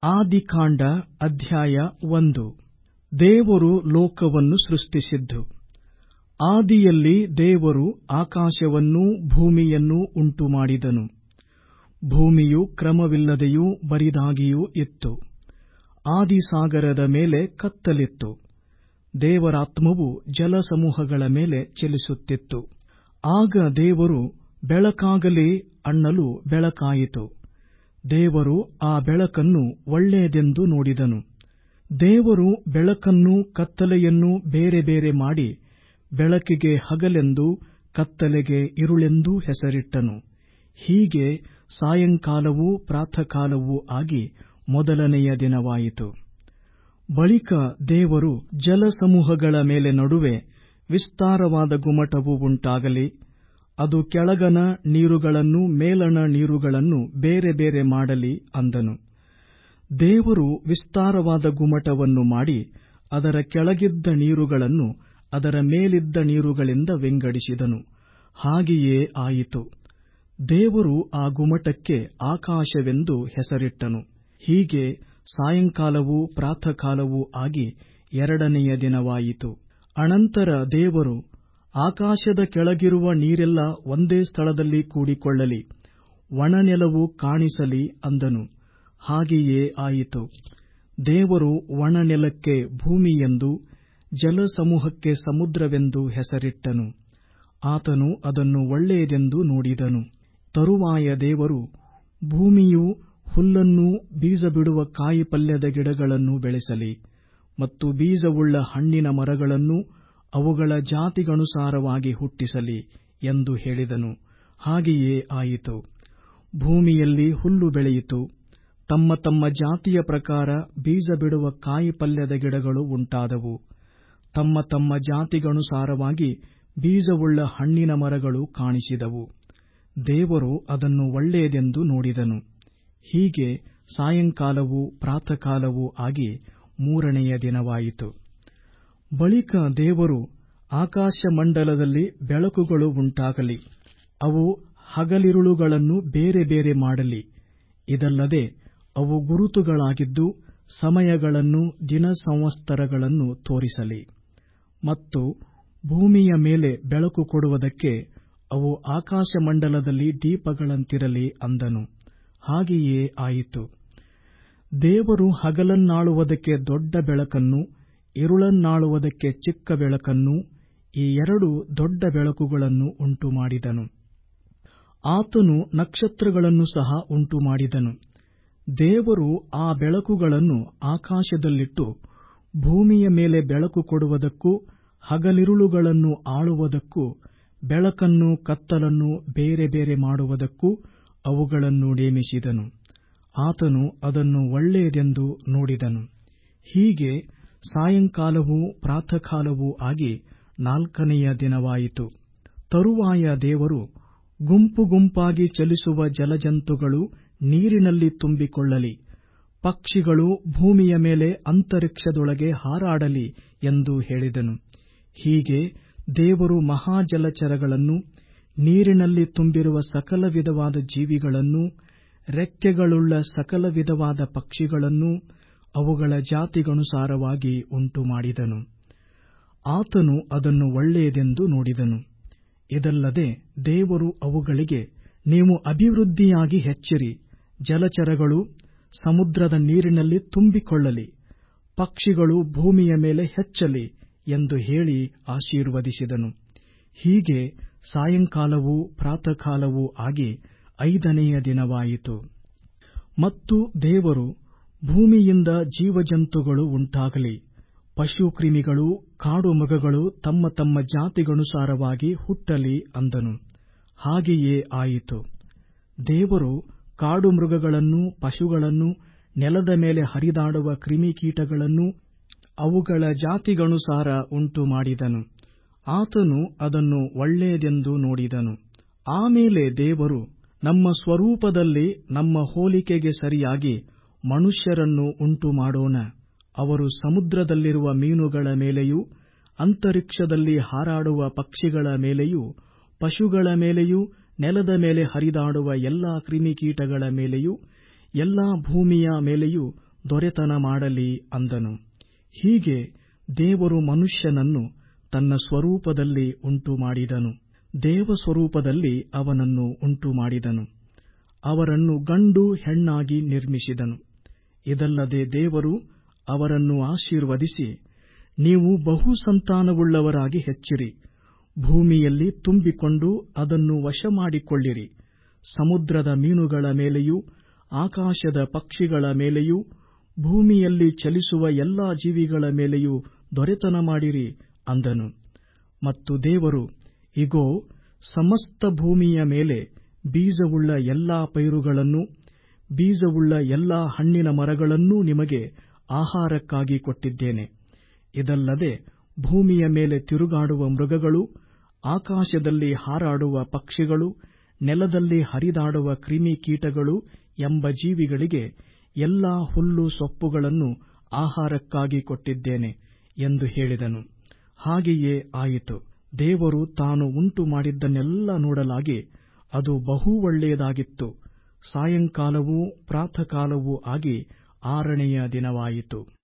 ಆದಿಕಾಂಡ ಅಧ್ಯಾಯ 1. ದೇವರು ಲೋಕವನ್ನು ಸೃಷ್ಟಿಸಿದ್ದು. ಆದಿಯಲ್ಲಿ ದೇವರು ಆಕಾಶವನ್ನೂ ಭೂಮಿಯನ್ನೂ ಉಂಟುಮಾಡಿದನು. ಭೂಮಿಯು ಕ್ರಮವಿಲ್ಲದೆಯೂ ಬರಿದಾಗಿಯೂ ಇತ್ತು. ಆದಿಸಾಗರದ ಮೇಲೆ ಕತ್ತಲಿತ್ತು. ದೇವರಾತ್ಮವು ಜಲಸಮೂಹಗಳ ಮೇಲೆ ಚಲಿಸುತ್ತಿತ್ತು. ಆಗ ದೇವರು ಬೆಳಕಾಗಲಿ ಅನ್ನಲು ಬೆಳಕಾಯಿತು. ದೇವರು ಆ ಬೆಳಕನ್ನು ಒಳ್ಳೆಯದೆಂದು ನೋಡಿದನು. ದೇವರು ಬೆಳಕನ್ನೂ ಕತ್ತಲೆಯನ್ನೂ ಬೇರೆ ಬೇರೆ ಮಾಡಿ ಬೆಳಕಿಗೆ ಹಗಲೆಂದೂ ಕತ್ತಲೆಗೆ ಇರುಳೆಂದೂ ಹೆಸರಿಟ್ಟನು. ಹೀಗೆ ಸಾಯಂಕಾಲವೂ ಪ್ರಾತಃಕಾಲವೂ ಆಗಿ ಮೊದಲನೆಯ ದಿನವಾಯಿತು. ಬಳಿಕ ದೇವರು ಜಲಸಮೂಹಗಳ ಮೇಲೆ ನಡುವೆ ವಿಸ್ತಾರವಾದ ಗುಮ್ಮಟವು ಉಂಟಾಗಲಿ, ಅದು ಕೆಳಗಣ ನೀರುಗಳನ್ನೂ ಮೇಲಣ ನೀರುಗಳನ್ನೂ ಬೇರೆ ಬೇರೆ ಮಾಡಲಿ ಅಂದನು. ದೇವರು ವಿಸ್ತಾರವಾದ ಗುಮ್ಮಟವನ್ನು ಮಾಡಿ ಅದರ ಕೆಳಗಿದ್ದ ನೀರುಗಳನ್ನು ಅದರ ಮೇಲಿದ್ದ ನೀರುಗಳಿಂದ ವಿಂಗಡಿಸಿದನು. ಹಾಗೆಯೇ ಆಯಿತು. ದೇವರು ಆ ಗುಮ್ಮಟಕ್ಕೆ ಆಕಾಶವೆಂದು ಹೆಸರಿಟ್ಟನು. ಹೀಗೆ ಸಾಯಂಕಾಲವೂ ಪ್ರಾತಃಕಾಲವೂ ಆಗಿ ಎರಡನೆಯ ದಿನವಾಯಿತು. ಅನಂತರ ದೇವರು, ಆಕಾಶದ ಕೆಳಗಿರುವ ನೀರೆಲ್ಲ ಒಂದೇ ಸ್ಥಳದಲ್ಲಿ ಕೂಡಿಕೊಳ್ಳಲಿ, ಒಣನೆಲವು ಕಾಣಿಸಲಿ ಅಂದನು. ಹಾಗೆಯೇ ಆಯಿತು. ದೇವರು ಒಣನೆಲಕ್ಕೆ ಭೂಮಿಯೆಂದೂ ಜಲಸಮೂಹಕ್ಕೆ ಸಮುದ್ರವೆಂದೂ ಹೆಸರಿಟ್ಟನು. ಆತನು ಅದನ್ನು ಒಳ್ಳೆಯದೆಂದು ನೋಡಿದನು. ತರುವಾಯ ದೇವರು, ಭೂಮಿಯು ಹುಲ್ಲನ್ನೂ ಬೀಜಬಿಡುವ ಕಾಯಿಪಲ್ಯದ ಗಿಡಗಳನ್ನೂ ಬೆಳೆಸಲಿ, ಮತ್ತು ಬೀಜವುಳ್ಳ ಹಣ್ಣಿನ ಮರಗಳನ್ನೂ ಅವುಗಳ ಜಾತಿಗನುಸಾರವಾಗಿ ಹುಟ್ಟಿಸಲಿ ಎಂದು ಹೇಳಿದನು. ಹಾಗೆಯೇ ಆಯಿತು. ಭೂಮಿಯಲ್ಲಿ ಹುಲ್ಲು ಬೆಳೆಯಿತು. ತಮ್ಮ ತಮ್ಮ ಜಾತಿಯ ಪ್ರಕಾರ ಬೀಜ ಬಿಡುವ ಕಾಯಿಪಲ್ಯದ ಗಿಡಗಳು ಉಂಟಾದವು. ತಮ್ಮ ತಮ್ಮ ಜಾತಿಗನುಸಾರವಾಗಿ ಬೀಜವುಳ್ಳ ಹಣ್ಣಿನ ಮರಗಳು ಕಾಣಿಸಿದವು. ದೇವರು ಅದನ್ನು ಒಳ್ಳೆಯದೆಂದು ನೋಡಿದನು. ಹೀಗೆ ಸಾಯಂಕಾಲವೂ ಪ್ರಾತಃಕಾಲವೂ ಆಗಿ ಮೂರನೆಯ ದಿನವಾಯಿತು. ಬಳಿಕ ದೇವರು, ಆಕಾಶಮಂಡಲದಲ್ಲಿ ಬೆಳಕುಗಳು ಉಂಟಾಗಲಿ, ಅವು ಹಗಲಿರುಳುಗಳನ್ನು ಬೇರೆ ಬೇರೆ ಮಾಡಲಿ. ಇದಲ್ಲದೆ ಅವು ಗುರುತುಗಳಾಗಿದ್ದು ಸಮಯಗಳನ್ನೂ ದಿನ ಸಂವತ್ಸರಗಳನ್ನು ತೋರಿಸಲಿ. ಮತ್ತು ಭೂಮಿಯ ಮೇಲೆ ಬೆಳಕು ಕೊಡುವುದಕ್ಕೆ ಅವು ಆಕಾಶಮಂಡಲದಲ್ಲಿ ದೀಪಗಳಂತಿರಲಿ ಅಂದನು. ಹಾಗೆಯೇ ಆಯಿತು. ದೇವರು ಹಗಲನ್ನಾಳುವುದಕ್ಕೆ ದೊಡ್ಡ ಬೆಳಕನ್ನೂ ಇರುಳನ್ನಾಳುವುದಕ್ಕೆ ಚಿಕ್ಕ ಬೆಳಕನ್ನೂ, ಈ ಎರಡು ದೊಡ್ಡ ಬೆಳಕುಗಳನ್ನು ಉಂಟುಮಾಡಿದನು. ಆತನು ನಕ್ಷತ್ರಗಳನ್ನು ಸಹ ಉಂಟುಮಾಡಿದನು. ದೇವರು ಆ ಬೆಳಕುಗಳನ್ನು ಆಕಾಶದಲ್ಲಿಟ್ಟು ಭೂಮಿಯ ಮೇಲೆ ಬೆಳಕು ಕೊಡುವುದಕ್ಕೂ ಹಗಲಿರುಳುಗಳನ್ನು ಆಳುವುದಕ್ಕೂ ಬೆಳಕನ್ನೂ ಕತ್ತಲನ್ನೂ ಬೇರೆ ಬೇರೆ ಮಾಡುವುದಕ್ಕೂ ಅವುಗಳನ್ನು ನೇಮಿಸಿದನು. ಆತನು ಅದನ್ನು ಒಳ್ಳೆಯದೆಂದು ನೋಡಿದನು. ಹೀಗೆ ಸಾಯಂಕಾಲವೂ ಪ್ರಾತಃಕಾಲವೂ ಆಗಿ ನಾಲ್ಕನೆಯ ದಿನವಾಯಿತು. ತರುವಾಯ ದೇವರು, ಗುಂಪು ಗುಂಪಾಗಿ ಚಲಿಸುವ ಜಲಜಂತುಗಳು ನೀರಿನಲ್ಲಿ ತುಂಬಿಕೊಳ್ಳಲಿ, ಪಕ್ಷಿಗಳು ಭೂಮಿಯ ಮೇಲೆ ಅಂತರಿಕ್ಷದೊಳಗೆ ಹಾರಾಡಲಿ ಎಂದು ಹೇಳಿದನು. ಹೀಗೆ ದೇವರು ಮಹಾಜಲಚರಗಳನ್ನೂ ನೀರಿನಲ್ಲಿ ತುಂಬಿರುವ ಸಕಲ ವಿಧವಾದ ಜೀವಿಗಳನ್ನೂ ರೆಕ್ಕೆಗಳುಳ್ಳ ಸಕಲ ವಿಧವಾದ ಪಕ್ಷಿಗಳನ್ನೂ ಅವುಗಳ ಜಾತಿಗನುಸಾರವಾಗಿ ಉಂಟುಮಾಡಿದನು. ಆತನು ಅದನ್ನು ಒಳ್ಳೆಯದೆಂದು ನೋಡಿದನು. ಇದಲ್ಲದೆ ದೇವರು ಅವುಗಳಿಗೆ, ನೀವು ಅಭಿವೃದ್ಧಿಯಾಗಿ ಹೆಚ್ಚಿರಿ, ಜಲಚರಗಳು ಸಮುದ್ರದ ನೀರಿನಲ್ಲಿ ತುಂಬಿಕೊಳ್ಳಲಿ, ಪಕ್ಷಿಗಳು ಭೂಮಿಯ ಮೇಲೆ ಹೆಚ್ಚಲಿ ಎಂದು ಹೇಳಿ ಆಶೀರ್ವದಿಸಿದನು. ಹೀಗೆ ಸಾಯಂಕಾಲವೂ ಪ್ರಾತಃಕಾಲವೂ ಆಗಿ ಐದನೆಯ ದಿನವಾಯಿತು. ಮತ್ತು ದೇವರು, ಭೂಮಿಯಿಂದ ಜೀವಜಂತುಗಳು ಉಂಟಾಗಲಿ, ಪಶುಕ್ರಿಮಿಗಳೂ ಕಾಡು ಮೃಗಗಳು ತಮ್ಮ ತಮ್ಮ ಜಾತಿಗನುಸಾರವಾಗಿ ಹುಟ್ಟಲಿ ಅಂದನು. ಹಾಗೆಯೇ ಆಯಿತು. ದೇವರು ಕಾಡು ಮೃಗಗಳನ್ನೂ ಪಶುಗಳನ್ನೂ ನೆಲದ ಮೇಲೆ ಹರಿದಾಡುವ ಕ್ರಿಮಿಕೀಟಗಳನ್ನೂ ಅವುಗಳ ಜಾತಿಗನುಸಾರ ಉಂಟುಮಾಡಿದನು. ಆತನು ಅದನ್ನು ಒಳ್ಳೆಯದೆಂದು ನೋಡಿದನು. ಆಮೇಲೆ ದೇವರು, ನಮ್ಮ ಸ್ವರೂಪದಲ್ಲಿ ನಮ್ಮ ಹೋಲಿಕೆಗೆ ಸರಿಯಾಗಿ ಮನುಷ್ಯರನ್ನು ಉಂಟುಮಾಡೋಣ, ಅವರು ಸಮುದ್ರದಲ್ಲಿರುವ ಮೀನುಗಳ ಮೇಲೆಯೂ ಅಂತರಿಕ್ಷದಲ್ಲಿ ಹಾರಾಡುವ ಪಕ್ಷಿಗಳ ಮೇಲೆಯೂ ಪಶುಗಳ ಮೇಲೆಯೂ ನೆಲದ ಮೇಲೆ ಹರಿದಾಡುವ ಎಲ್ಲಾ ಕ್ರಿಮಿಕೀಟಗಳ ಮೇಲೆಯೂ ಎಲ್ಲಾ ಭೂಮಿಯ ಮೇಲೆಯೂ ದೊರೆತನ ಮಾಡಲಿ ಅಂದನು. ಹೀಗೆ ದೇವರು ಮನುಷ್ಯನನ್ನು ತನ್ನ ಸ್ವರೂಪದಲ್ಲಿ ಉಂಟುಮಾಡಿದನು. ದೇವಸ್ವರೂಪದಲ್ಲಿ ಅವನನ್ನು ಉಂಟುಮಾಡಿದನು. ಅವರನ್ನು ಗಂಡು ಹೆಣ್ಣಾಗಿ ನಿರ್ಮಿಸಿದನು. ಇದಲ್ಲದೆ ದೇವರು ಅವರನ್ನು ಆಶೀರ್ವದಿಸಿ, ನೀವು ಬಹುಸಂತಾನವುಳ್ಳವರಾಗಿ ಹೆಚ್ಚಿರಿ, ಭೂಮಿಯಲ್ಲಿ ತುಂಬಿಕೊಂಡು ಅದನ್ನು ವಶಮಾಡಿಕೊಳ್ಳಿರಿ, ಸಮುದ್ರದ ಮೀನುಗಳ ಮೇಲೆಯೂ ಆಕಾಶದ ಪಕ್ಷಿಗಳ ಮೇಲೆಯೂ ಭೂಮಿಯಲ್ಲಿ ಚಲಿಸುವ ಎಲ್ಲಾ ಜೀವಿಗಳ ಮೇಲೆಯೂ ದೊರೆತನ ಮಾಡಿರಿ ಅಂದನು. ಮತ್ತು ದೇವರು, ಇಗೋ, ಸಮಸ್ತ ಭೂಮಿಯ ಮೇಲೆ ಬೀಜವುಳ್ಳ ಎಲ್ಲಾ ಪೈರುಗಳನ್ನೂ ಬೀಜವುಳ್ಳ ಎಲ್ಲಾ ಹಣ್ಣಿನ ಮರಗಳನ್ನೂ ನಿಮಗೆ ಆಹಾರಕ್ಕಾಗಿ ಕೊಟ್ಟಿದ್ದೇನೆ. ಇದಲ್ಲದೆ ಭೂಮಿಯ ಮೇಲೆ ತಿರುಗಾಡುವ ಮೃಗಗಳು, ಆಕಾಶದಲ್ಲಿ ಹಾರಾಡುವ ಪಕ್ಷಿಗಳು, ನೆಲದಲ್ಲಿ ಹರಿದಾಡುವ ಕ್ರಿಮಿಕೀಟಗಳು ಎಂಬ ಜೀವಿಗಳಿಗೆ ಎಲ್ಲಾ ಹುಲ್ಲು ಸೊಪ್ಪುಗಳನ್ನು ಆಹಾರಕ್ಕಾಗಿ ಕೊಟ್ಟಿದ್ದೇನೆ ಎಂದು ಹೇಳಿದನು. ಹಾಗೆಯೇ ಆಯಿತು. ದೇವರು ತಾನು ಉಂಟುಮಾಡಿದ್ದನ್ನೆಲ್ಲ ನೋಡಲಾಗಿ ಅದು ಬಹು ಒಳ್ಳೆಯದಾಗಿತ್ತು. ಸಾಯಂಕಾಲವೂ ಪ್ರಾತಃಕಾಲವೂ ಆಗಿ 6ನೆಯ ದಿನವಾಯಿತು.